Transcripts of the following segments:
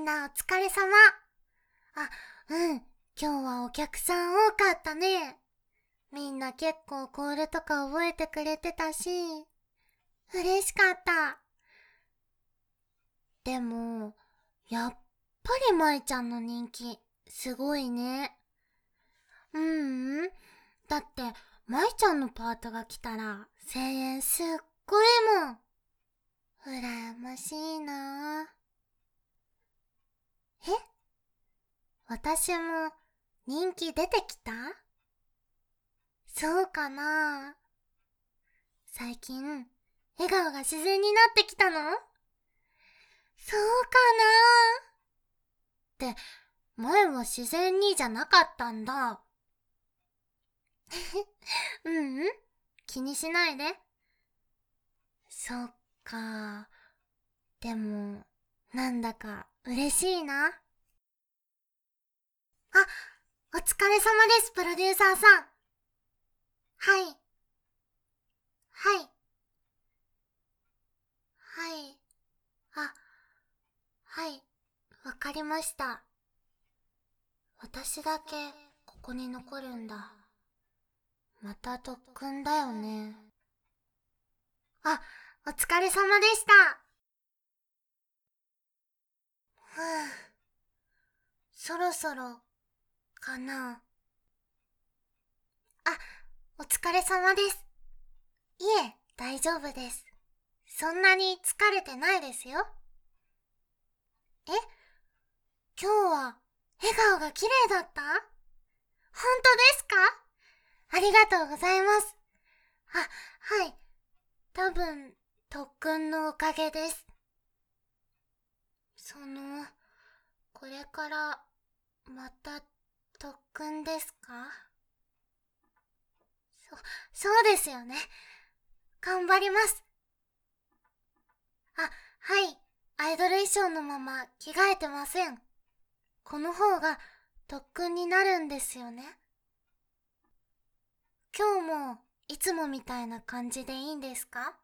んなお疲れ様。今日はお客さん多かったね。みんな結構コールとか覚えてくれてたし、嬉しかった。でも、やっぱり舞ちゃんの人気、すごいね。だって、舞ちゃんのパートが来たら、声援すっごいもん。羨ましいなぁ。私も人気出てきた？そうかな？最近、笑顔が自然になってきたの？そうかな？って、前は自然にじゃなかったんだ。気にしないで。そっか。でも、なんだか嬉しいな。お疲れ様です、プロデューサーさん。はい。はい。はい。はい。わかりました。私だけ、ここに残るんだ。また特訓だよね。お疲れ様でした。そろそろ、かな。お疲れ様です。いえ、大丈夫です。そんなに疲れてないですよ。今日は笑顔が綺麗だった？本当ですか？ありがとうございます。はい。多分、特訓のおかげです。これから、また、特訓ですか？そうですよね。頑張ります。はい。アイドル衣装のまま着替えてません。この方が特訓になるんですよね。今日もいつもみたいな感じでいいんですか？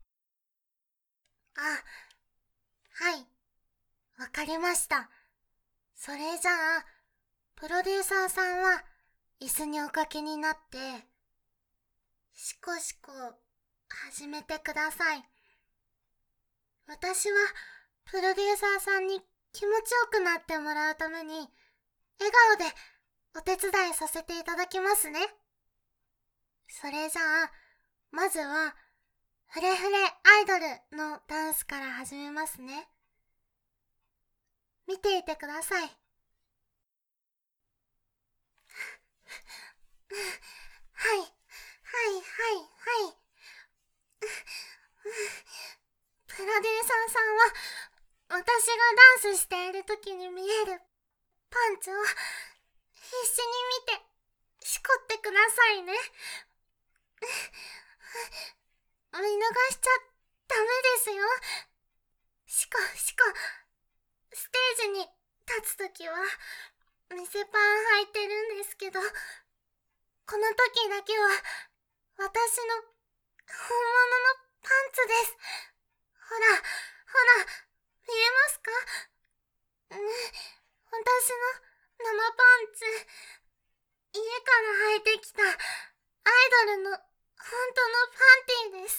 はい。わかりました。それじゃあ、プロデューサーさんは椅子におかけになって、しこしこ始めてください。私はプロデューサーさんに気持ちよくなってもらうために、笑顔でお手伝いさせていただきますね。それじゃあ、まずは、フレフレアイドルのダンスから始めますね。見ていてください。はい。プロデューサーさんは、私がダンスしている時に見えるパンツを必死に見て、しこってくださいね。見逃しちゃダメですよ。しこ。ステージに立つときは、店パン履いてるんですけど、この時だけは、私の本物のパンツです。ほら、見えますか？私の生パンツ、家から履いてきたアイドルの本当のパンティーです。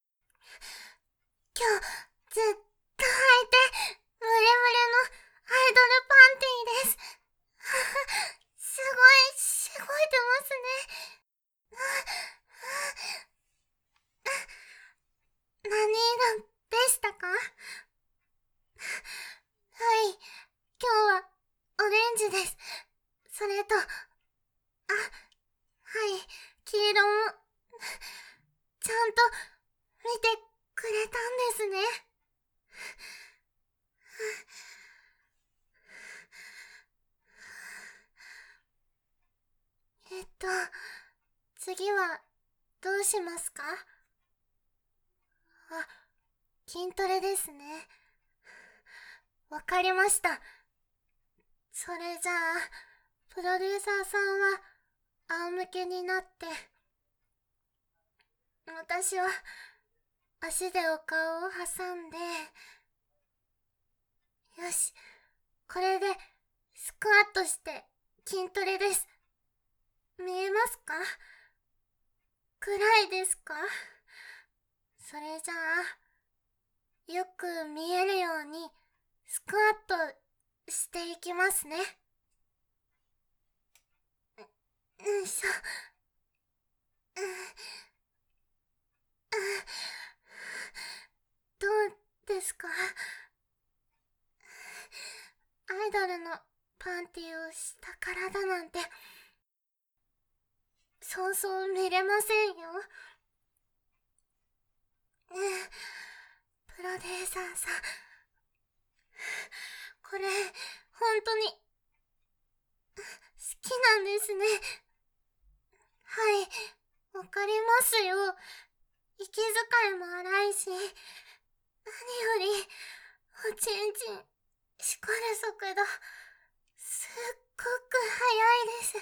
今日ずっと履いてムレムレのアイドルパンティーです。すごいしごいてますね。何色でしたか？はい、今日はオレンジです。それと、はい、黄色も、ちゃんと見てくれたんですね。次はどうしますか？筋トレですね。わかりました。それじゃあ、プロデューサーさんは仰向けになって、私は足でお顔を挟んで、よし、 これでスクワットして筋トレです。見えますか？暗いですか？それじゃあ、よく見えるようにスクワットしていきますね。よいしょ。どうですか？アイドルのパンティをした体なんてそうそう見れませんよ。ねえ、プロデューサーさん、これ本当に好きなんですね。はい、わかりますよ。息遣いも荒いし、何よりおちんちんしこる速度すっごく速いです。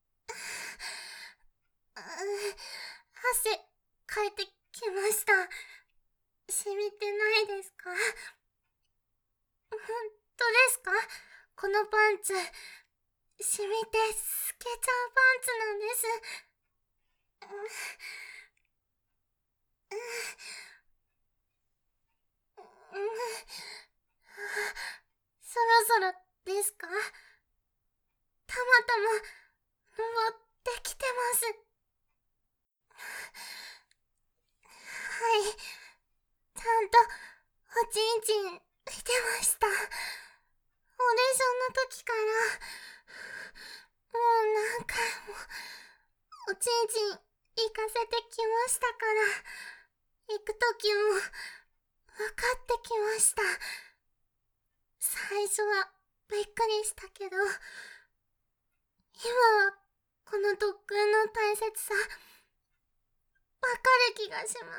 汗かいてきました。染みてないですか？本当ですか？このパンツ染みて透けちゃうパンツなんです。そろそろですか？たまたま登ってきてます。はい、ちゃんとおちんちん見てました。オーディションの時からもう何回もおちんちん行かせてきましたから、行く時も分かってきました。最初はびっくりしたけど、今はこの特訓の大切さ分かる気がします。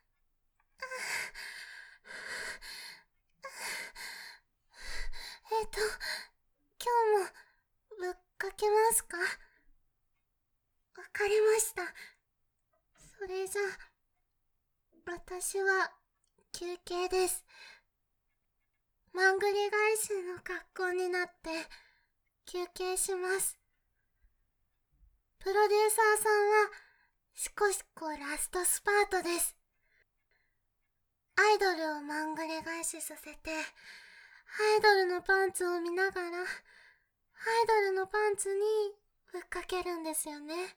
今日もぶっかけますか？わかりました。それじゃあ、私は休憩です。まんぐり返しの格好になって休憩します。プロデューサーさんはしこしこラストスパートです。アイドルをまんぐり返しさせて、アイドルのパンツを見ながら、アイドルのパンツにぶっかけるんですよね。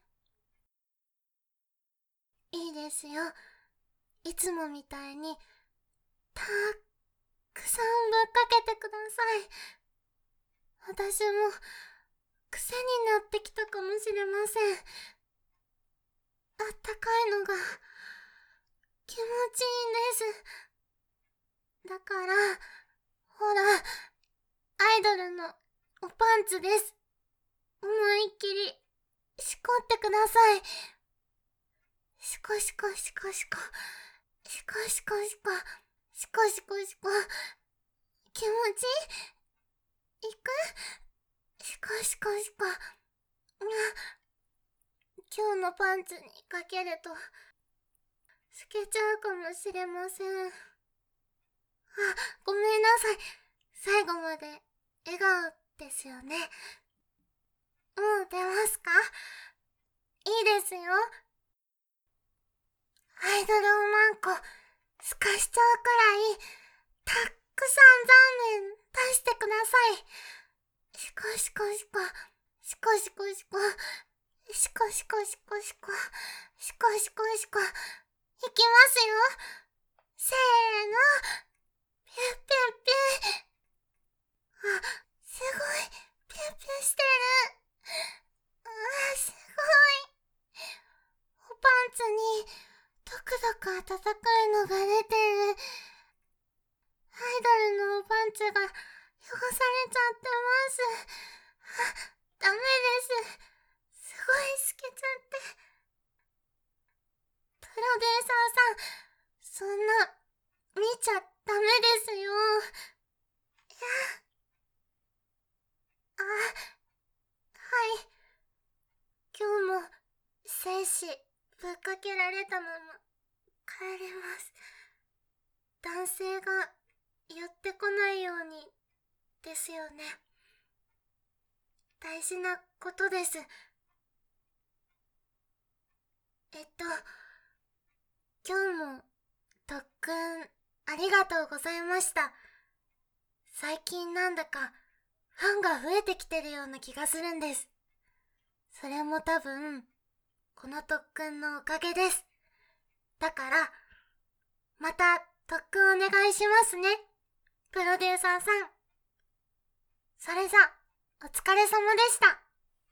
いいですよ。いつもみたいにたくさんぶっかけてください。私も癖になってきたかもしれません。あったかいのが気持ちいいんです。だから、ほら、アイドルのおパンツです。思いっきりしこってください。しこしこしこしこ、しこしこしこ、しこしこしこ、気持ちいく？しこしこしこ。今日のパンツにかけると透けちゃうかもしれません。ごめんなさい。最後まで笑顔ですよね。もう出ますか？いいですよ。アイドルおまんこすかしちゃうくらいたくさん残念出してください。しこしこしこ、しこしこしこ、しこしこしこしこ、しこしこしこ、いきますよ。せーの、ピュッピュッピュ。すごいピュッピュしてる。すごい。おパンツにドクドク暖かいのが出てる。アイドルのおパンツが汚されちゃってます。ダメです。すごい透けちゃって。プロデューサーさん、そんな見ちゃダメですよ。はい。今日も精子ぶっかけられたまま帰ります。男性が寄ってこないようにですよね。大事なことです。今日も特訓ありがとうございました。最近なんだかファンが増えてきてるような気がするんです。それも多分この特訓のおかげです。だからまた特訓お願いしますね、プロデューサーさん。それじゃお疲れ様でした。